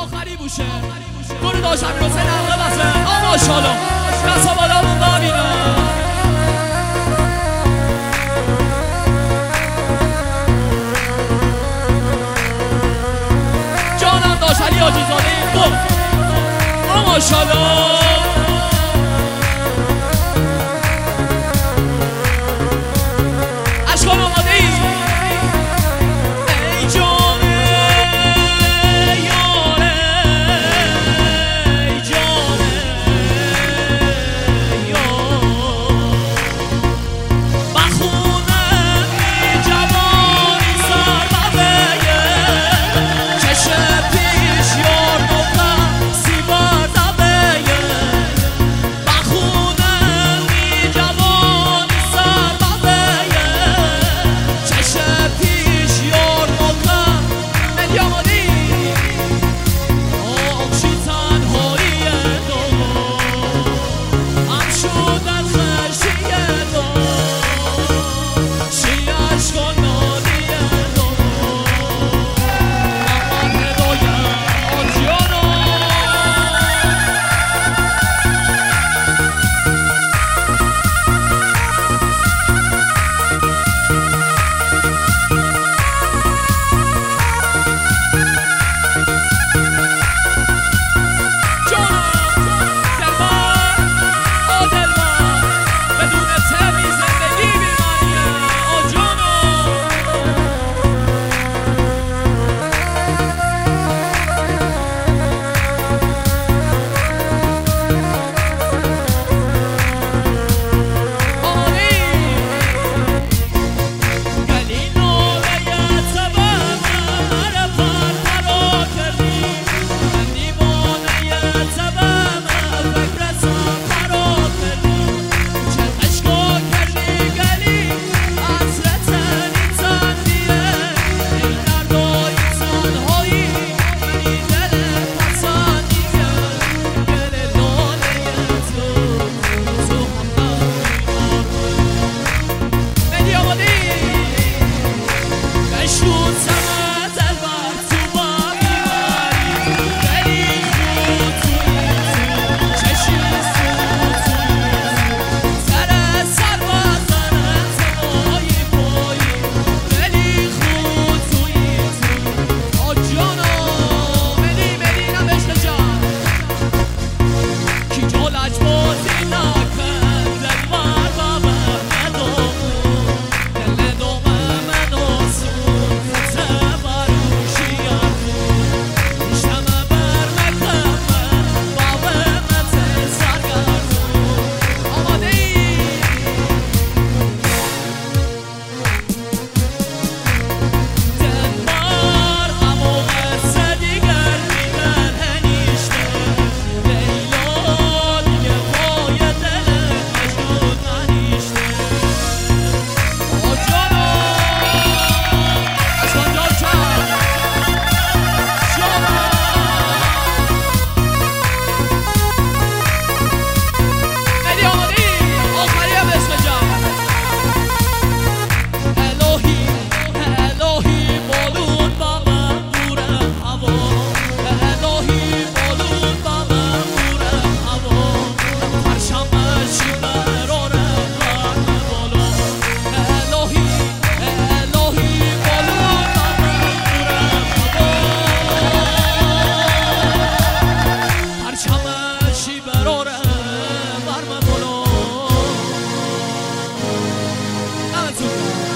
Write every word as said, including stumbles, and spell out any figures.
آخری بوشه گل داشت امیر حسین حقه بسه آ ماشاءالله دستا بالا بون ببینا جانم داشت علی حاجی زاده این گل آ ماشاءالله اشکال آماده ای ای جانه یاره ای جانه یاره بخونم ای جوانی سر ببیه چشم پیش یار نقم سیبر دبیه بخونم ای جوانی سر ببیه چشم پیش یار نقم ملی آمادی آقشی تنهایی دو هم شدن خرشی دو شی اشکال نالی دو من هدایم آجیانا Let's go.